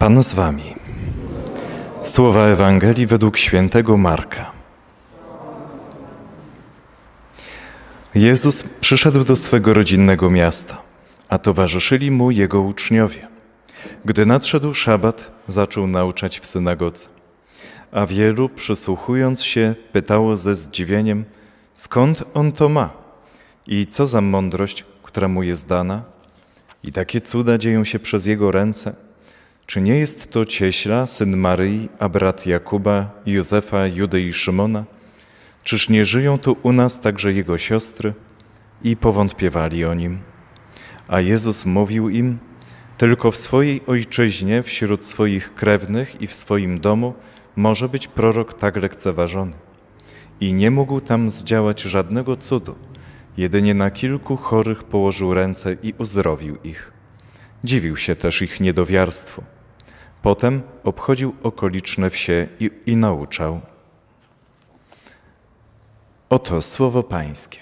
Pan z wami. Słowa Ewangelii według świętego Marka. Jezus przyszedł do swego rodzinnego miasta, a towarzyszyli mu Jego uczniowie. Gdy nadszedł szabat, zaczął nauczać w synagodze. A wielu, przysłuchując się, pytało ze zdziwieniem, skąd on to ma i co za mądrość, która mu jest dana? I takie cuda dzieją się przez jego ręce. Czy nie jest to cieśla, syn Maryi, a brat Jakuba, Józefa, Judy i Szymona? Czyż nie żyją tu u nas także jego siostry? I powątpiewali o nim. A Jezus mówił im, tylko w swojej ojczyźnie, wśród swoich krewnych i w swoim domu może być prorok tak lekceważony. I nie mógł tam zdziałać żadnego cudu, jedynie na kilku chorych położył ręce i uzdrowił ich. Dziwił się też ich niedowiarstwu. Potem obchodził okoliczne wsie i nauczał. Oto słowo Pańskie.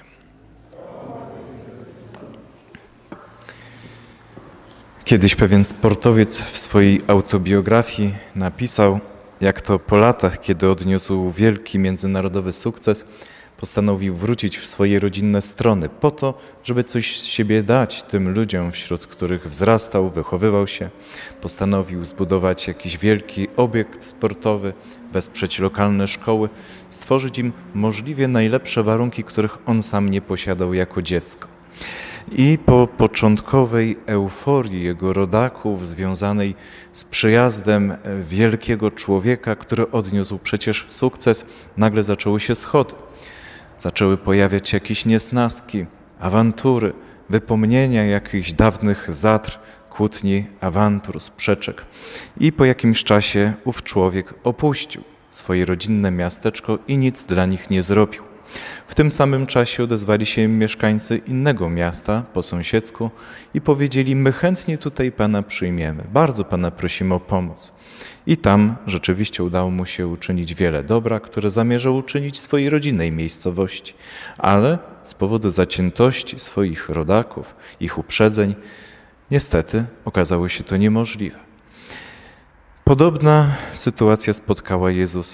Kiedyś pewien sportowiec w swojej autobiografii napisał, jak to po latach, kiedy odniósł wielki międzynarodowy sukces, postanowił wrócić w swoje rodzinne strony po to, żeby coś z siebie dać tym ludziom, wśród których wzrastał, wychowywał się. Postanowił zbudować jakiś wielki obiekt sportowy, wesprzeć lokalne szkoły, stworzyć im możliwie najlepsze warunki, których on sam nie posiadał jako dziecko. I po początkowej euforii jego rodaków związanej z przyjazdem wielkiego człowieka, który odniósł przecież sukces, nagle zaczęły się schody. Zaczęły pojawiać się jakieś niesnaski, awantury, wypomnienia jakichś dawnych zatr, kłótni, awantur, sprzeczek. I po jakimś czasie ów człowiek opuścił swoje rodzinne miasteczko i nic dla nich nie zrobił. W tym samym czasie odezwali się mieszkańcy innego miasta po sąsiedzku i powiedzieli, my chętnie tutaj Pana przyjmiemy, bardzo Pana prosimy o pomoc. I tam rzeczywiście udało mu się uczynić wiele dobra, które zamierzał uczynić w swojej rodzinnej miejscowości. Ale z powodu zaciętości swoich rodaków, ich uprzedzeń, niestety okazało się to niemożliwe. Podobna sytuacja spotkała Jezusa.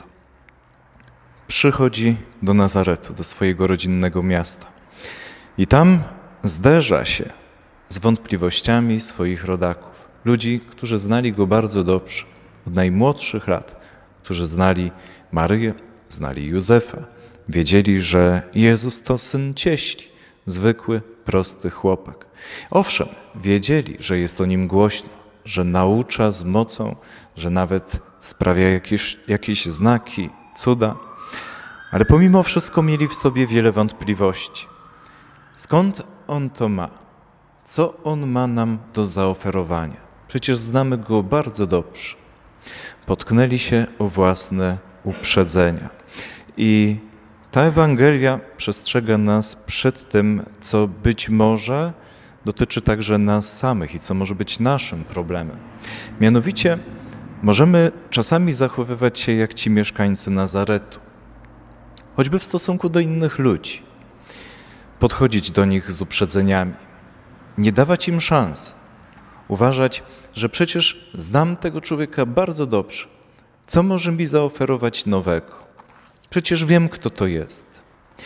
Przychodzi do Nazaretu, do swojego rodzinnego miasta. I tam zderza się z wątpliwościami swoich rodaków. Ludzi, którzy znali Go bardzo dobrze, od najmłodszych lat, którzy znali Maryję, znali Józefa, wiedzieli, że Jezus to syn cieśli, zwykły, prosty chłopak. Owszem, wiedzieli, że jest o Nim głośno, że naucza z mocą, że nawet sprawia jakieś znaki, cuda, ale pomimo wszystko mieli w sobie wiele wątpliwości. Skąd On to ma? Co On ma nam do zaoferowania? Przecież znamy Go bardzo dobrze. Potknęli się o własne uprzedzenia. I ta Ewangelia przestrzega nas przed tym, co być może dotyczy także nas samych i co może być naszym problemem. Mianowicie możemy czasami zachowywać się jak ci mieszkańcy Nazaretu, choćby w stosunku do innych ludzi. Podchodzić do nich z uprzedzeniami, nie dawać im szans. Uważać, że przecież znam tego człowieka bardzo dobrze. Co może mi zaoferować nowego? Przecież wiem, kto to jest.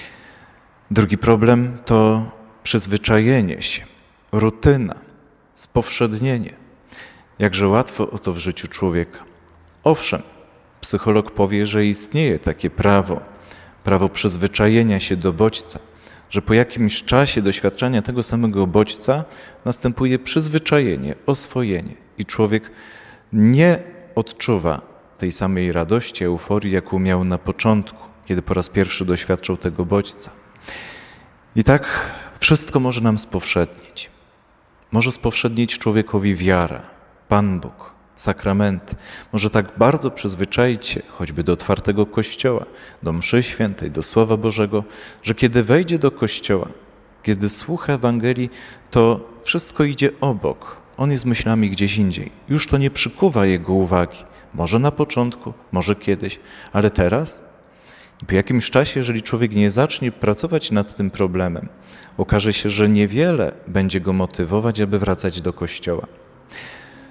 Drugi problem to przyzwyczajenie się, rutyna, spowszednienie. Jakże łatwo o to w życiu człowieka. Owszem, psycholog powie, że istnieje takie prawo przyzwyczajenia się do bodźca, że po jakimś czasie doświadczenia tego samego bodźca następuje przyzwyczajenie, oswojenie i człowiek nie odczuwa tej samej radości, euforii, jaką miał na początku, kiedy po raz pierwszy doświadczał tego bodźca. I tak wszystko może nam spowszednić. Może spowszednić człowiekowi wiara, Pan Bóg, sakramenty. Może tak bardzo przyzwyczaić się choćby do otwartego kościoła, do mszy świętej, do Słowa Bożego, że kiedy wejdzie do kościoła, kiedy słucha Ewangelii, to wszystko idzie obok. On jest myślami gdzieś indziej. Już to nie przykuwa jego uwagi. Może na początku, może kiedyś, ale teraz? I po jakimś czasie, jeżeli człowiek nie zacznie pracować nad tym problemem, okaże się, że niewiele będzie go motywować, aby wracać do kościoła.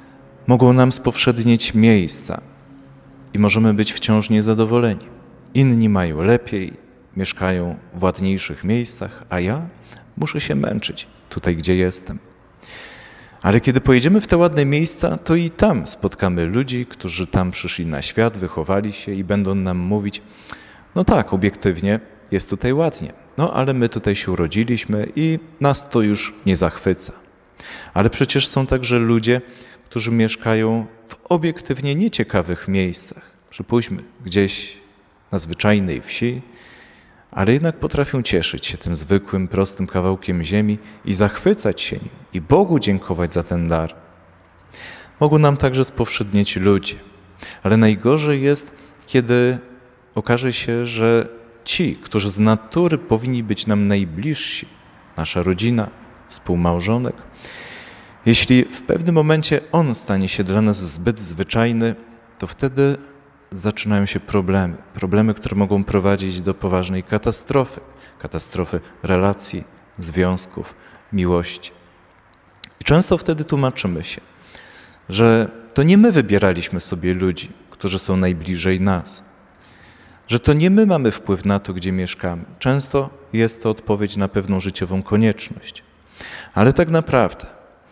mogą nam spowszednieć miejsca i możemy być wciąż niezadowoleni. Inni mają lepiej, mieszkają w ładniejszych miejscach, a ja muszę się męczyć tutaj, gdzie jestem. Ale kiedy pojedziemy w te ładne miejsca, to i tam spotkamy ludzi, którzy tam przyszli na świat, wychowali się i będą nam mówić: no tak, obiektywnie jest tutaj ładnie, no ale my tutaj się urodziliśmy i nas to już nie zachwyca. Ale przecież są także ludzie, którzy mieszkają w obiektywnie nieciekawych miejscach. Przypuśćmy, gdzieś na zwyczajnej wsi, ale jednak potrafią cieszyć się tym zwykłym, prostym kawałkiem ziemi i zachwycać się nim i Bogu dziękować za ten dar. Mogą nam także spowszednieć ludzie, ale najgorzej jest, kiedy okaże się, że ci, którzy z natury powinni być nam najbliżsi, nasza rodzina, współmałżonek, jeśli w pewnym momencie on stanie się dla nas zbyt zwyczajny, to wtedy zaczynają się problemy, które mogą prowadzić do poważnej katastrofy relacji, związków, miłości. I często wtedy tłumaczymy się, że to nie my wybieraliśmy sobie ludzi, którzy są najbliżej nas, że to nie my mamy wpływ na to, gdzie mieszkamy. Często jest to odpowiedź na pewną życiową konieczność. Ale tak naprawdę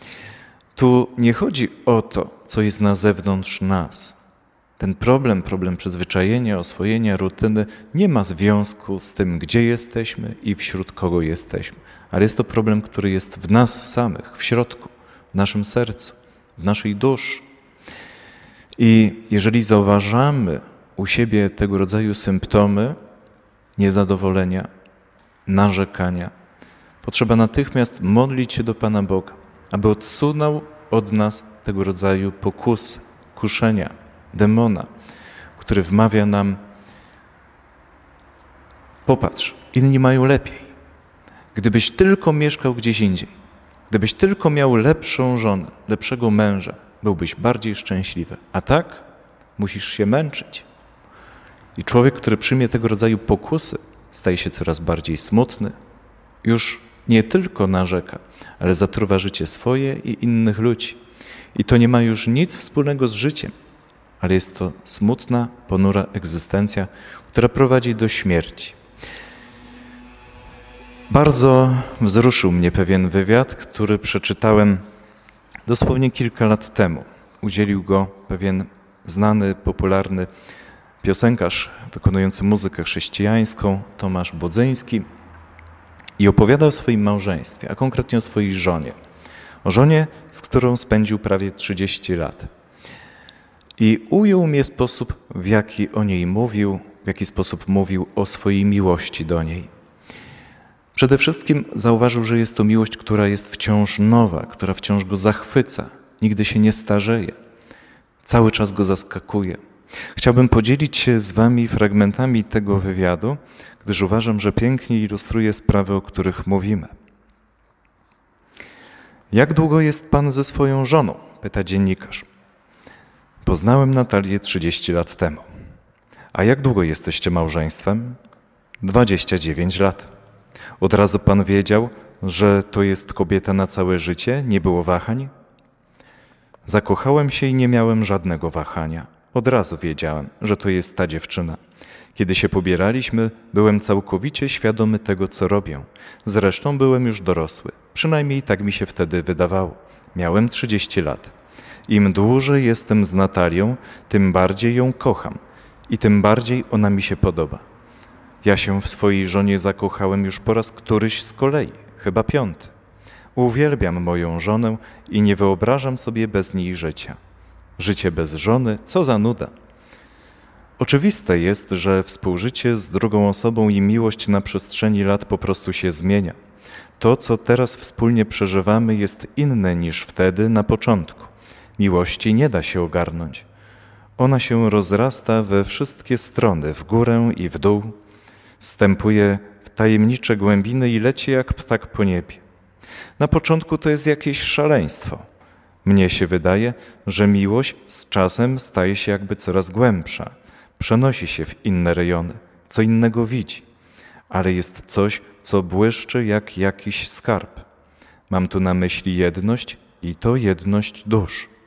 tu nie chodzi o to, co jest na zewnątrz nas. Ten problem przyzwyczajenia, oswojenia, rutyny nie ma związku z tym, gdzie jesteśmy i wśród kogo jesteśmy. Ale jest to problem, który jest w nas samych, w środku, w naszym sercu, w naszej duszy. I jeżeli zauważamy u siebie tego rodzaju symptomy niezadowolenia, narzekania, potrzeba natychmiast modlić się do Pana Boga, aby odsunął od nas tego rodzaju pokusy, kuszenia, demona, który wmawia nam: popatrz, inni mają lepiej. Gdybyś tylko mieszkał gdzieś indziej, gdybyś tylko miał lepszą żonę, lepszego męża, byłbyś bardziej szczęśliwy. A tak musisz się męczyć. I człowiek, który przyjmie tego rodzaju pokusy, staje się coraz bardziej smutny. Już nie tylko narzeka, ale zatruwa życie swoje i innych ludzi. I to nie ma już nic wspólnego z życiem, ale jest to smutna, ponura egzystencja, która prowadzi do śmierci. Bardzo wzruszył mnie pewien wywiad, który przeczytałem dosłownie kilka lat temu. Udzielił go pewien znany, popularny piosenkarz wykonujący muzykę chrześcijańską, Tomasz Bodzyński, i opowiadał o swoim małżeństwie, a konkretnie o swojej żonie. O żonie, z którą spędził prawie 30 lat. I ujął mnie sposób, w jaki o niej mówił, w jaki sposób mówił o swojej miłości do niej. Przede wszystkim zauważył, że jest to miłość, która jest wciąż nowa, która wciąż go zachwyca, nigdy się nie starzeje, cały czas go zaskakuje. Chciałbym podzielić się z wami fragmentami tego wywiadu, gdyż uważam, że pięknie ilustruje sprawy, o których mówimy. Jak długo jest pan ze swoją żoną? Pyta dziennikarz. Poznałem Natalię 30 lat temu. A jak długo jesteście małżeństwem? 29 lat. Od razu pan wiedział, że to jest kobieta na całe życie? Nie było wahań? Zakochałem się i nie miałem żadnego wahania. Od razu wiedziałem, że to jest ta dziewczyna. Kiedy się pobieraliśmy, byłem całkowicie świadomy tego, co robię. Zresztą byłem już dorosły. Przynajmniej tak mi się wtedy wydawało. Miałem 30 lat. Im dłużej jestem z Natalią, tym bardziej ją kocham i tym bardziej ona mi się podoba. Ja się w swojej żonie zakochałem już po raz któryś z kolei, chyba 5. Uwielbiam moją żonę i nie wyobrażam sobie bez niej życia. Życie bez żony, co za nuda. Oczywiste jest, że współżycie z drugą osobą i miłość na przestrzeni lat po prostu się zmienia. To, co teraz wspólnie przeżywamy, jest inne niż wtedy na początku. Miłości nie da się ogarnąć. Ona się rozrasta we wszystkie strony, w górę i w dół, wstępuje w tajemnicze głębiny i leci jak ptak po niebie. Na początku to jest jakieś szaleństwo. Mnie się wydaje, że miłość z czasem staje się jakby coraz głębsza, przenosi się w inne rejony, co innego widzi, ale jest coś, co błyszczy jak jakiś skarb. Mam tu na myśli jedność i to jedność dusz.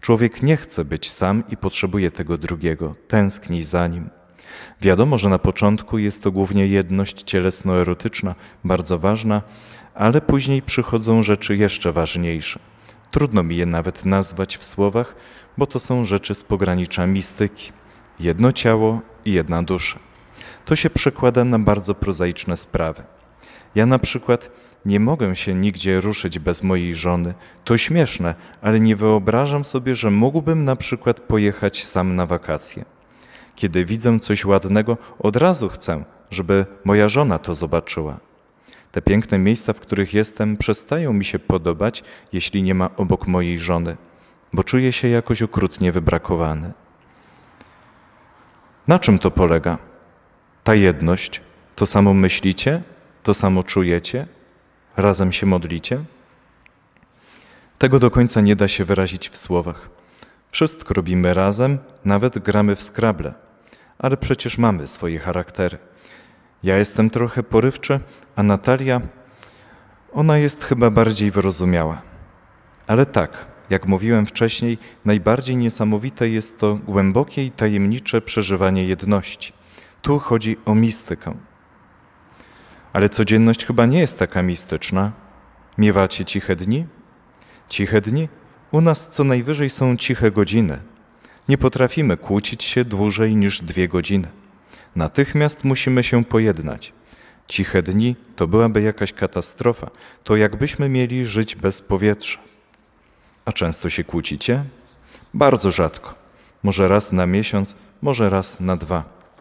Człowiek nie chce być sam i potrzebuje tego drugiego, tęskni za nim. Wiadomo, że na początku jest to głównie jedność cielesno-erotyczna, bardzo ważna, ale później przychodzą rzeczy jeszcze ważniejsze. Trudno mi je nawet nazwać w słowach, bo to są rzeczy z pogranicza mistyki. Jedno ciało i jedna dusza. To się przekłada na bardzo prozaiczne sprawy. Ja na przykład nie mogę się nigdzie ruszyć bez mojej żony. To śmieszne, ale nie wyobrażam sobie, że mógłbym na przykład pojechać sam na wakacje. Kiedy widzę coś ładnego, od razu chcę, żeby moja żona to zobaczyła. Te piękne miejsca, w których jestem, przestają mi się podobać, jeśli nie ma obok mojej żony, bo czuję się jakoś okrutnie wybrakowany. Na czym to polega? Ta jedność? To samo myślicie? To samo czujecie? Razem się modlicie? Tego do końca nie da się wyrazić w słowach. Wszystko robimy razem, nawet gramy w Scrabble, ale przecież mamy swoje charaktery. Ja jestem trochę porywczy, a Natalia, ona jest chyba bardziej wyrozumiała. Ale tak, jak mówiłem wcześniej, najbardziej niesamowite jest to głębokie i tajemnicze przeżywanie jedności. Tu chodzi o mistykę. Ale codzienność chyba nie jest taka mistyczna. Miewacie ciche dni? Ciche dni? U nas co najwyżej są ciche godziny. Nie potrafimy kłócić się dłużej niż 2 godziny. Natychmiast musimy się pojednać. Ciche dni to byłaby jakaś katastrofa. To jakbyśmy mieli żyć bez powietrza. A często się kłócicie? Bardzo rzadko. Może raz na miesiąc, może raz na 2.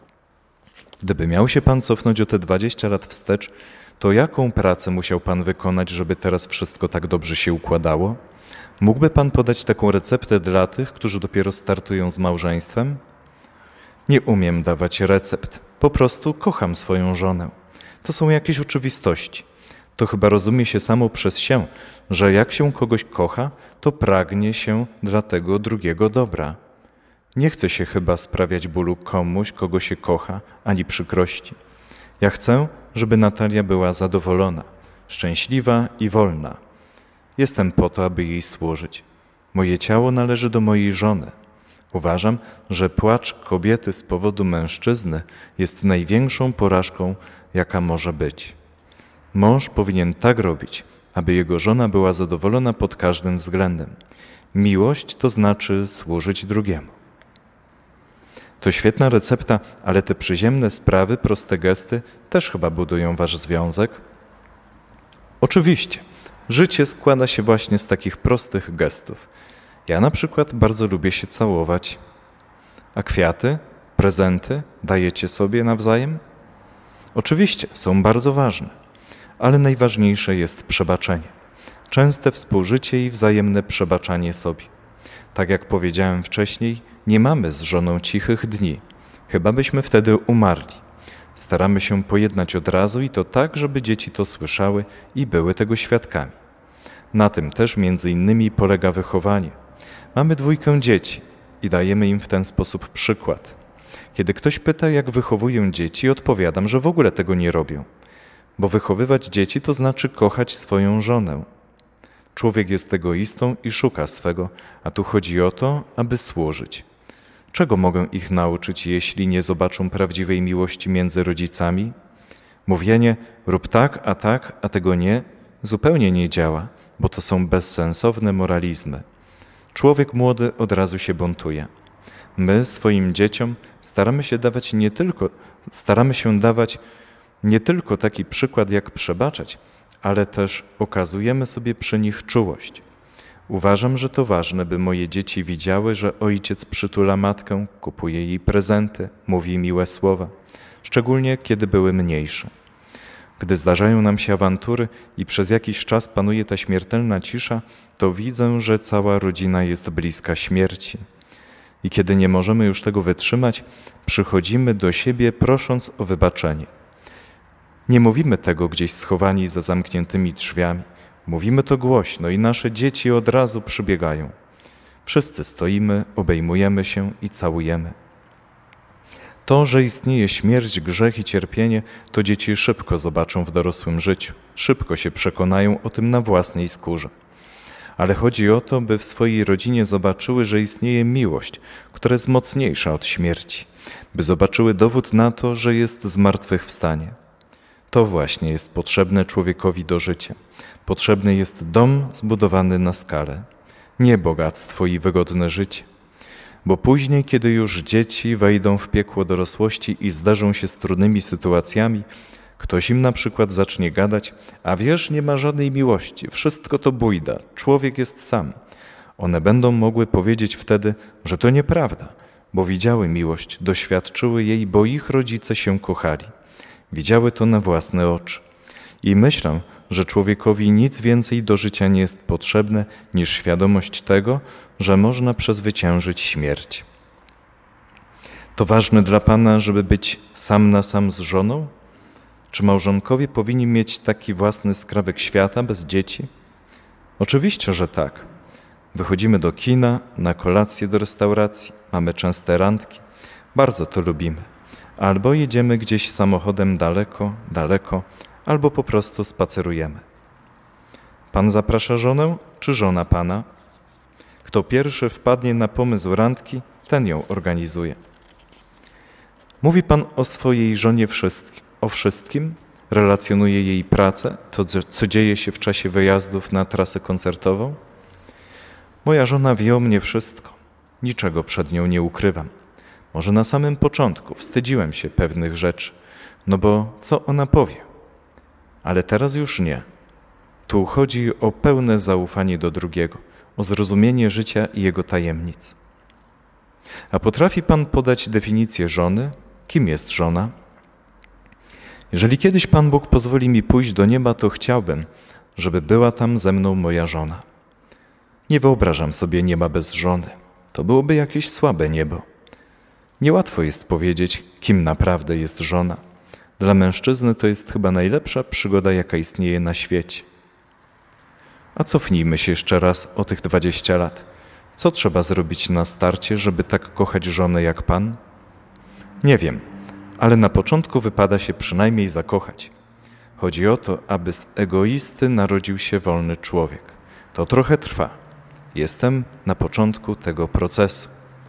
Gdyby miał się Pan cofnąć o te 20 lat wstecz, to jaką pracę musiał Pan wykonać, żeby teraz wszystko tak dobrze się układało? Mógłby Pan podać taką receptę dla tych, którzy dopiero startują z małżeństwem? Nie umiem dawać recept. Po prostu kocham swoją żonę. To są jakieś oczywistości. To chyba rozumie się samo przez się, że jak się kogoś kocha, to pragnie się dla tego drugiego dobra. Nie chce się chyba sprawiać bólu komuś, kogo się kocha, ani przykrości. Ja chcę, żeby Natalia była zadowolona, szczęśliwa i wolna. Jestem po to, aby jej służyć. Moje ciało należy do mojej żony. Uważam, że płacz kobiety z powodu mężczyzny jest największą porażką, jaka może być. Mąż powinien tak robić, aby jego żona była zadowolona pod każdym względem. Miłość to znaczy służyć drugiemu. To świetna recepta, ale te przyziemne sprawy, proste gesty też chyba budują wasz związek? Oczywiście. Życie składa się właśnie z takich prostych gestów. Ja na przykład bardzo lubię się całować. A kwiaty, prezenty dajecie sobie nawzajem? Oczywiście, są bardzo ważne, ale najważniejsze jest przebaczenie. Częste współżycie i wzajemne przebaczanie sobie. Tak jak powiedziałem wcześniej, nie mamy z żoną cichych dni. Chyba byśmy wtedy umarli. Staramy się pojednać od razu i to tak, żeby dzieci to słyszały i były tego świadkami. Na tym też między innymi polega wychowanie. Mamy 2 dzieci i dajemy im w ten sposób przykład. Kiedy ktoś pyta, jak wychowuję dzieci, odpowiadam, że w ogóle tego nie robię. Bo wychowywać dzieci to znaczy kochać swoją żonę. Człowiek jest egoistą i szuka swego, a tu chodzi o to, aby służyć. Czego mogę ich nauczyć, jeśli nie zobaczą prawdziwej miłości między rodzicami? Mówienie rób tak, a tego nie, zupełnie nie działa, bo to są bezsensowne moralizmy. Człowiek młody od razu się buntuje. My swoim dzieciom staramy się dawać nie tylko taki przykład, jak przebaczać, ale też okazujemy sobie przy nich czułość. Uważam, że to ważne, by moje dzieci widziały, że ojciec przytula matkę, kupuje jej prezenty, mówi miłe słowa, szczególnie kiedy były mniejsze. Gdy zdarzają nam się awantury i przez jakiś czas panuje ta śmiertelna cisza, to widzę, że cała rodzina jest bliska śmierci. I kiedy nie możemy już tego wytrzymać, przychodzimy do siebie prosząc o wybaczenie. Nie mówimy tego gdzieś schowani za zamkniętymi drzwiami. Mówimy to głośno i nasze dzieci od razu przybiegają. Wszyscy stoimy, obejmujemy się i całujemy. To, że istnieje śmierć, grzech i cierpienie, to dzieci szybko zobaczą w dorosłym życiu. Szybko się przekonają o tym na własnej skórze. ale chodzi o to, by w swojej rodzinie zobaczyły, że istnieje miłość, która jest mocniejsza od śmierci, by zobaczyły dowód na to, że jest zmartwychwstanie. To właśnie jest potrzebne człowiekowi do życia. Potrzebny jest dom zbudowany na skalę, nie bogactwo i wygodne życie. Bo później, kiedy już dzieci wejdą w piekło dorosłości i zdarzą się z trudnymi sytuacjami, ktoś im na przykład zacznie gadać, a wiesz, nie ma żadnej miłości, wszystko to bójda, człowiek jest sam. One będą mogły powiedzieć wtedy, że to nieprawda, bo widziały miłość, doświadczyły jej, bo ich rodzice się kochali. Widziały to na własne oczy. I myślę, że człowiekowi nic więcej do życia nie jest potrzebne niż świadomość tego, że można przezwyciężyć śmierć. To ważne dla Pana, żeby być sam na sam z żoną? Czy małżonkowie powinni mieć taki własny skrawek świata bez dzieci? Oczywiście, że tak. Wychodzimy do kina, na kolację do restauracji, mamy częste randki. Bardzo to lubimy. Albo jedziemy gdzieś samochodem daleko, albo po prostu spacerujemy. Pan zaprasza żonę, czy żona Pana? Kto pierwszy wpadnie na pomysł randki, ten ją organizuje. Mówi Pan o swojej żonie o wszystkim? Relacjonuje jej pracę, to co dzieje się w czasie wyjazdów na trasę koncertową? Moja żona wie o mnie wszystko. Niczego przed nią nie ukrywam. Może na samym początku wstydziłem się pewnych rzeczy, no bo co ona powie? Ale teraz już nie. Tu chodzi o pełne zaufanie do drugiego, o zrozumienie życia i jego tajemnic. A potrafi Pan podać definicję żony? Kim jest żona? Jeżeli kiedyś Pan Bóg pozwoli mi pójść do nieba, to chciałbym, żeby była tam ze mną moja żona. Nie wyobrażam sobie nieba bez żony. To byłoby jakieś słabe niebo. Niełatwo jest powiedzieć, kim naprawdę jest żona. Dla mężczyzny to jest chyba najlepsza przygoda, jaka istnieje na świecie. A cofnijmy się jeszcze raz o tych 20 lat. Co trzeba zrobić na starcie, żeby tak kochać żonę jak Pan? Nie wiem, ale na początku wypada się przynajmniej zakochać. Chodzi o to, aby z egoisty narodził się wolny człowiek. To trochę trwa. Jestem na początku tego procesu.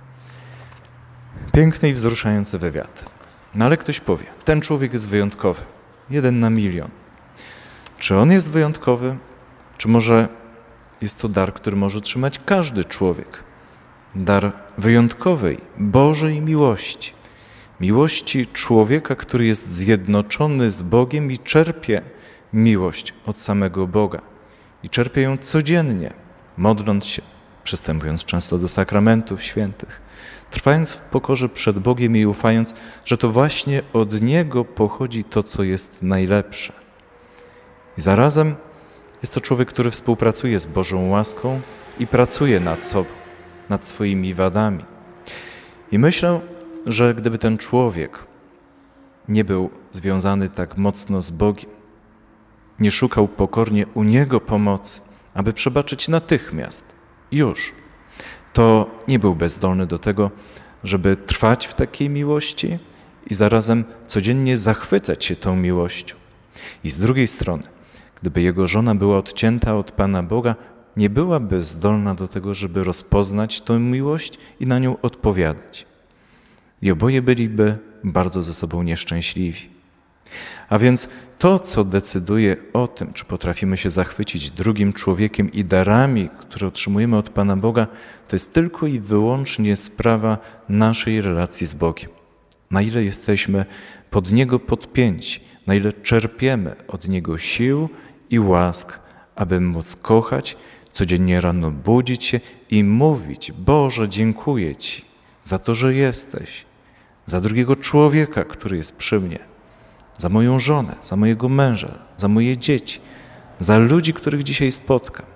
Piękny i wzruszający wywiad. No ale ktoś powie, ten człowiek jest wyjątkowy. 1 na milion. Czy on jest wyjątkowy? Czy może jest to dar, który może otrzymać każdy człowiek? Dar wyjątkowej, Bożej miłości. Miłości człowieka, który jest zjednoczony z Bogiem i czerpie miłość od samego Boga. I czerpie ją codziennie, modląc się, przystępując często do sakramentów świętych, trwając w pokorze przed Bogiem i ufając, że to właśnie od Niego pochodzi to, co jest najlepsze. I zarazem jest to człowiek, który współpracuje z Bożą łaską i pracuje nad sobą, nad swoimi wadami. I myślę, że gdyby ten człowiek nie był związany tak mocno z Bogiem, nie szukał pokornie u Niego pomocy, aby przebaczyć natychmiast, już, to nie byłby zdolny do tego, żeby trwać w takiej miłości i zarazem codziennie zachwycać się tą miłością. I z drugiej strony, gdyby jego żona była odcięta od Pana Boga, nie byłaby zdolna do tego, żeby rozpoznać tę miłość i na nią odpowiadać. I oboje byliby bardzo ze sobą nieszczęśliwi. A więc to, co decyduje o tym, czy potrafimy się zachwycić drugim człowiekiem i darami, które otrzymujemy od Pana Boga, to jest tylko i wyłącznie sprawa naszej relacji z Bogiem. Na ile jesteśmy pod Niego podpięci, na ile czerpiemy od Niego sił i łask, aby móc kochać, codziennie rano budzić się i mówić: Boże, dziękuję Ci za to, że jesteś, za drugiego człowieka, który jest przy mnie, za moją żonę, za mojego męża, za moje dzieci, za ludzi, których dzisiaj spotkam.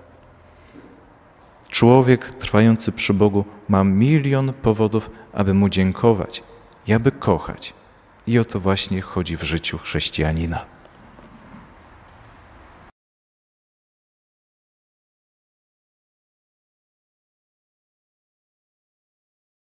Człowiek trwający przy Bogu ma milion powodów, aby Mu dziękować i aby kochać. I o to właśnie chodzi w życiu chrześcijanina.